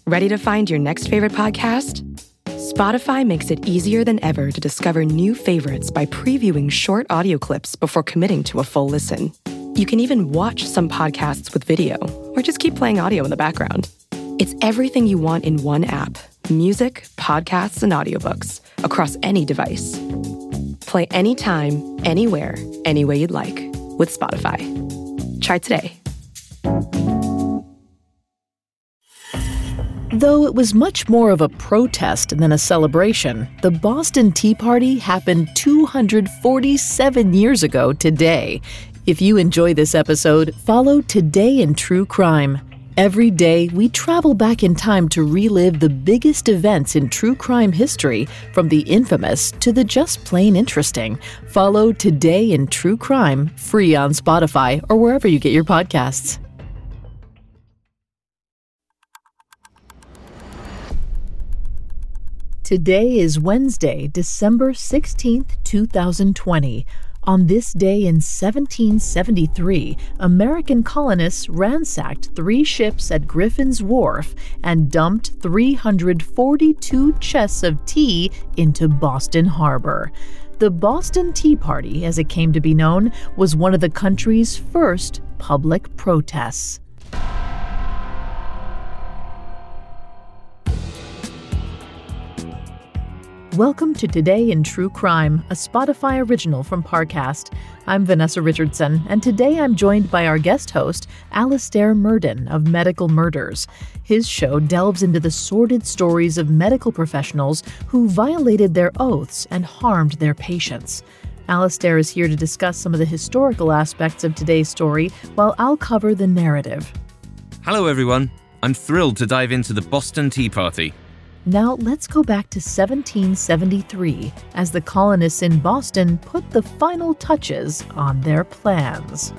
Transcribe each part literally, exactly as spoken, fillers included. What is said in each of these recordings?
Ready to find your next favorite podcast? Spotify makes it easier than ever to discover new favorites by previewing short audio clips before committing to a full listen. You can even watch some podcasts with video, or just keep playing audio in the background. It's everything you want in one app: music, podcasts, and audiobooks across any device. Play anytime, anywhere, any way you'd like with Spotify. Try today. Though it was much more of a protest than a celebration, the Boston Tea Party happened two hundred forty-seven years ago today. If you enjoy this episode, follow Today in True Crime. Every day, we travel back in time to relive the biggest events in true crime history, from the infamous to the just plain interesting. Follow Today in True Crime, free on Spotify or wherever you get your podcasts. Today is Wednesday, December sixteenth, two thousand twenty. On this day in seventeen seventy-three, American colonists ransacked three ships at Griffin's Wharf and dumped three hundred forty-two chests of tea into Boston Harbor. The Boston Tea Party, as it came to be known, was one of the country's first public protests. Welcome to Today in True Crime, a Spotify original from Parcast. I'm Vanessa Richardson, and today I'm joined by our guest host, Alastair Murden of Medical Murders. His show delves into the sordid stories of medical professionals who violated their oaths and harmed their patients. Alastair is here to discuss some of the historical aspects of today's story, while I'll cover the narrative. Hello everyone, I'm thrilled to dive into the Boston Tea Party. Now let's go back to seventeen seventy-three, as the colonists in Boston put the final touches on their plans.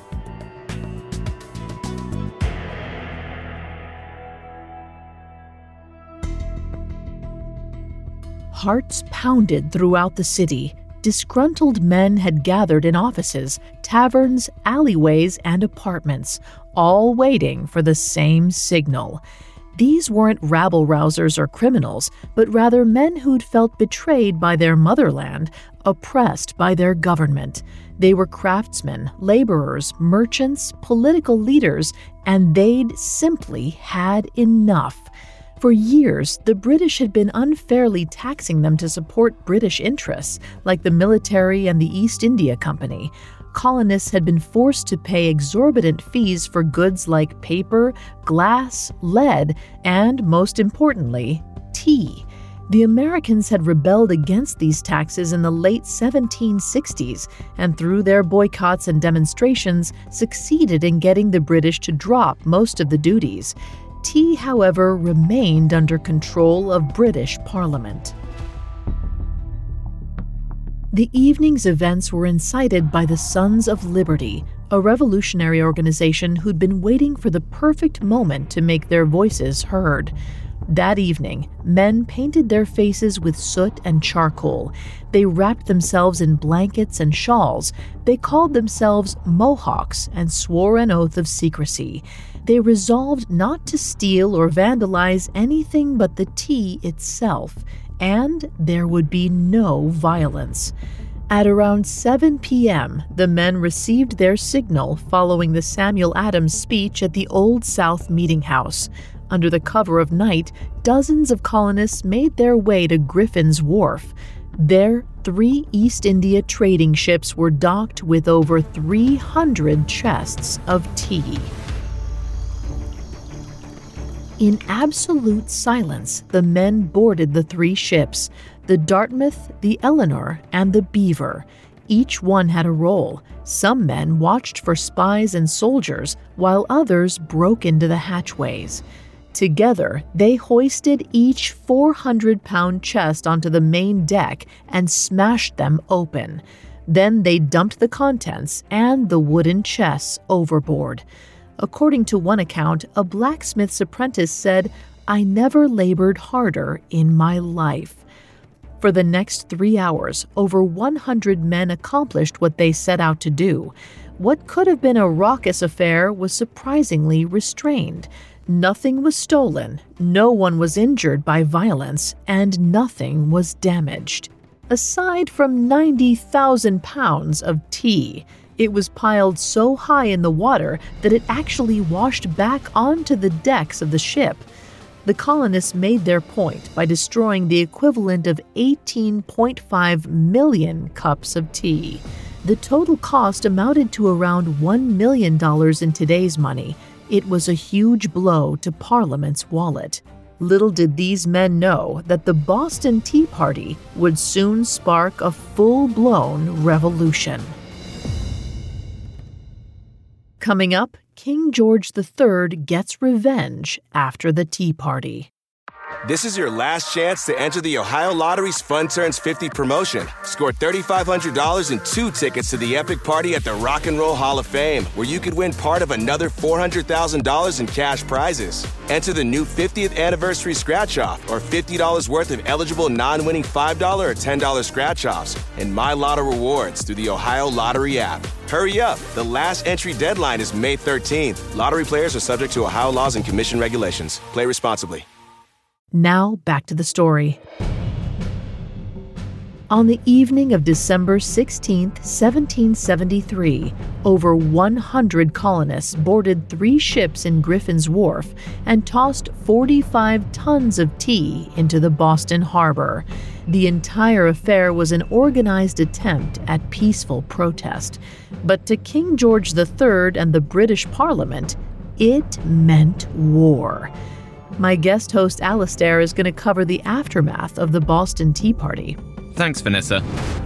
Hearts pounded throughout the city. Disgruntled men had gathered in offices, taverns, alleyways, and apartments, all waiting for the same signal. These weren't rabble-rousers or criminals, but rather men who'd felt betrayed by their motherland, oppressed by their government. They were craftsmen, laborers, merchants, political leaders, and they'd simply had enough. For years, the British had been unfairly taxing them to support British interests, like the military and the East India Company. Colonists had been forced to pay exorbitant fees for goods like paper, glass, lead, and, most importantly, tea. The Americans had rebelled against these taxes in the late seventeen sixties, and through their boycotts and demonstrations, succeeded in getting the British to drop most of the duties. Tea, however, remained under control of British Parliament. The evening's events were incited by the Sons of Liberty, a revolutionary organization who'd been waiting for the perfect moment to make their voices heard. That evening, men painted their faces with soot and charcoal. They wrapped themselves in blankets and shawls. They called themselves Mohawks and swore an oath of secrecy. They resolved not to steal or vandalize anything but the tea itself, and there would be no violence. At around seven p.m., the men received their signal following the Samuel Adams speech at the Old South Meeting House. Under the cover of night, dozens of colonists made their way to Griffin's Wharf. There, three East India trading ships were docked with over three hundred chests of tea. In absolute silence, the men boarded the three ships, the Dartmouth, the Eleanor, and the Beaver. Each one had a role. Some men watched for spies and soldiers, while others broke into the hatchways. Together, they hoisted each four hundred pound chest onto the main deck and smashed them open. Then they dumped the contents and the wooden chests overboard. According to one account, a blacksmith's apprentice said, "I never labored harder in my life." For the next three hours, over one hundred men accomplished what they set out to do. What could have been a raucous affair was surprisingly restrained. Nothing was stolen, no one was injured by violence, and nothing was damaged. Aside from ninety thousand pounds of tea, it was piled so high in the water that it actually washed back onto the decks of the ship. The colonists made their point by destroying the equivalent of eighteen point five million cups of tea. The total cost amounted to around one million dollars in today's money. It was a huge blow to Parliament's wallet. Little did these men know that the Boston Tea Party would soon spark a full-blown revolution. Coming up, King George the Third gets revenge after the Tea Party. This is your last chance to enter the Ohio Lottery's Fun Turns fifty promotion. Score three thousand five hundred dollars and two tickets to the epic party at the Rock and Roll Hall of Fame, where you could win part of another four hundred thousand dollars in cash prizes. Enter the new fiftieth anniversary scratch-off or fifty dollars worth of eligible non-winning five dollars or ten dollars scratch-offs and My Lotto rewards through the Ohio Lottery app. Hurry up! The last entry deadline is May thirteenth. Lottery players are subject to Ohio laws and commission regulations. Play responsibly. Now, back to the story. On the evening of December sixteenth, seventeen seventy-three, over one hundred colonists boarded three ships in Griffin's Wharf and tossed forty-five tons of tea into the Boston harbor. The entire affair was an organized attempt at peaceful protest. But to King George the Third and the British Parliament, it meant war. My guest host Alastair is going to cover the aftermath of the Boston Tea Party. Thanks, Vanessa.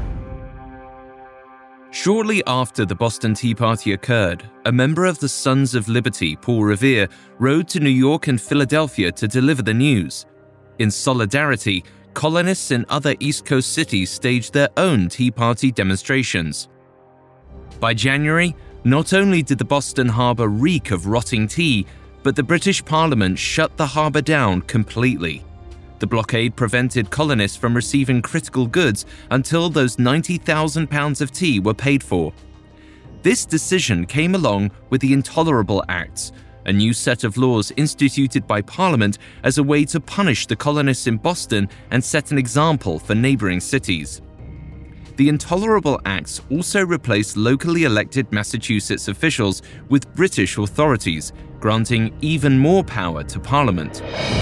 Shortly after the Boston Tea Party occurred, a member of the Sons of Liberty, Paul Revere, rode to New York and Philadelphia to deliver the news. In solidarity, colonists in other East Coast cities staged their own Tea Party demonstrations. By January, not only did the Boston harbor reek of rotting tea, but the British Parliament shut the harbour down completely. The blockade prevented colonists from receiving critical goods until those ninety thousand pounds of tea were paid for. This decision came along with the Intolerable Acts, a new set of laws instituted by Parliament as a way to punish the colonists in Boston and set an example for neighbouring cities. The Intolerable Acts also replaced locally elected Massachusetts officials with British authorities, granting even more power to Parliament.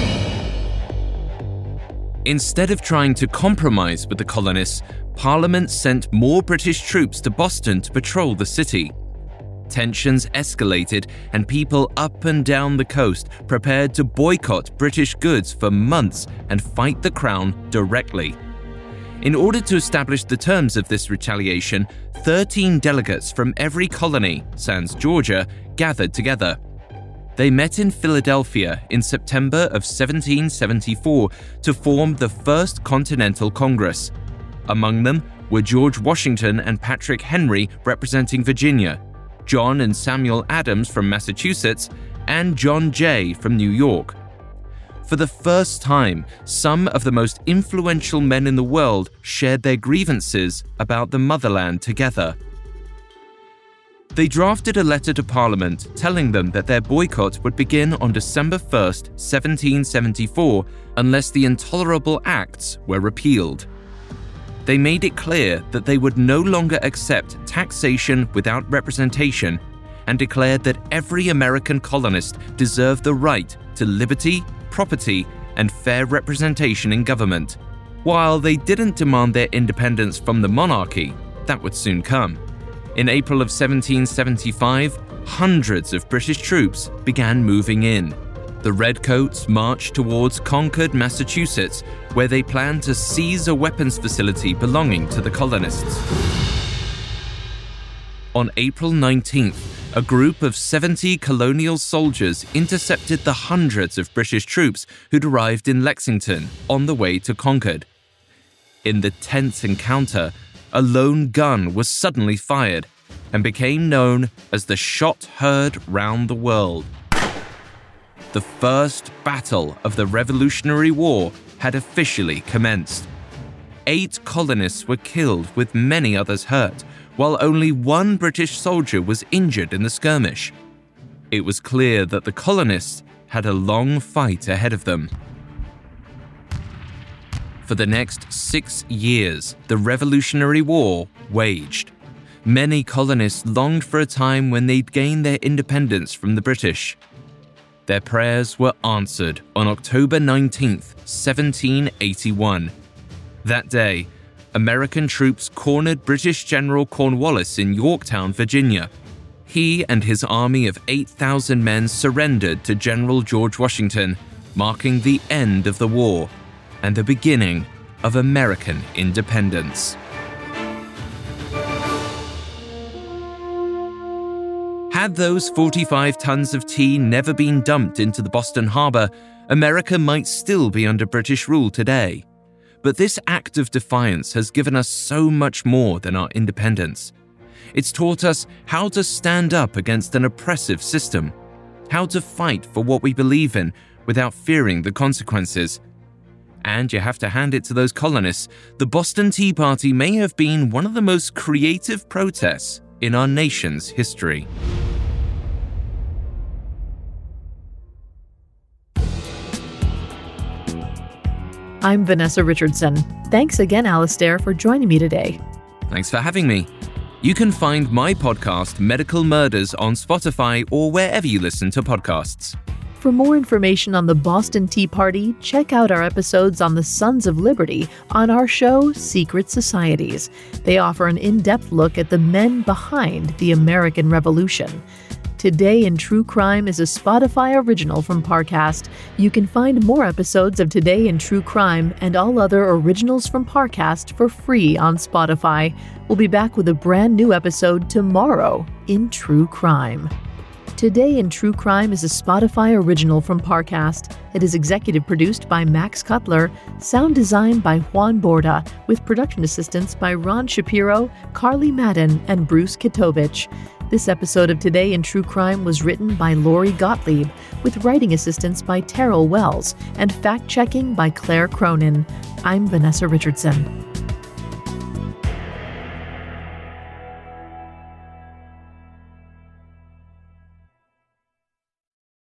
Instead of trying to compromise with the colonists, Parliament sent more British troops to Boston to patrol the city. Tensions escalated, and people up and down the coast prepared to boycott British goods for months and fight the Crown directly. In order to establish the terms of this retaliation, thirteen delegates from every colony, sans Georgia, gathered together. They met in Philadelphia in September of seventeen seventy-four to form the First Continental Congress. Among them were George Washington and Patrick Henry representing Virginia, John and Samuel Adams from Massachusetts, and John Jay from New York. For the first time, some of the most influential men in the world shared their grievances about the motherland together. They drafted a letter to Parliament telling them that their boycott would begin on December first, seventeen seventy-four, unless the Intolerable Acts were repealed. They made it clear that they would no longer accept taxation without representation and declared that every American colonist deserved the right to liberty, property, and fair representation in government. While they didn't demand their independence from the monarchy, that would soon come. In April of seventeen seventy-five, hundreds of British troops began moving in. The Redcoats marched towards Concord, Massachusetts, where they planned to seize a weapons facility belonging to the colonists. On April nineteenth, a group of seventy colonial soldiers intercepted the hundreds of British troops who'd arrived in Lexington on the way to Concord. In the tense encounter, a lone gun was suddenly fired and became known as the Shot Heard Round the World. The first battle of the Revolutionary War had officially commenced. Eight colonists were killed with many others hurt, while only one British soldier was injured in the skirmish. It was clear that the colonists had a long fight ahead of them. For the next six years, the Revolutionary War waged. Many colonists longed for a time when they'd gain their independence from the British. Their prayers were answered on October nineteenth, seventeen eighty-one. That day, American troops cornered British General Cornwallis in Yorktown, Virginia. He and his army of eight thousand men surrendered to General George Washington, marking the end of the war and the beginning of American independence. Had those forty-five tons of tea never been dumped into the Boston Harbor, America might still be under British rule today. But this act of defiance has given us so much more than our independence. It's taught us how to stand up against an oppressive system, how to fight for what we believe in without fearing the consequences. And you have to hand it to those colonists, the Boston Tea Party may have been one of the most creative protests in our nation's history. I'm Vanessa Richardson. Thanks again, Alistair, for joining me today. Thanks for having me. You can find my podcast, Medical Murders, on Spotify or wherever you listen to podcasts. For more information on the Boston Tea Party, check out our episodes on the Sons of Liberty on our show, Secret Societies. They offer an in-depth look at the men behind the American Revolution. Today in True Crime is a Spotify original from Parcast. You can find more episodes of Today in True Crime and all other originals from Parcast for free on Spotify. We'll be back with a brand new episode tomorrow in True Crime. Today in True Crime is a Spotify original from Parcast. It is executive produced by Max Cutler, sound designed by Juan Borda, with production assistance by Ron Shapiro, Carly Madden, and Bruce Kitovich. This episode of Today in True Crime was written by Lori Gottlieb, with writing assistance by Terrell Wells and fact-checking by Claire Cronin. I'm Vanessa Richardson.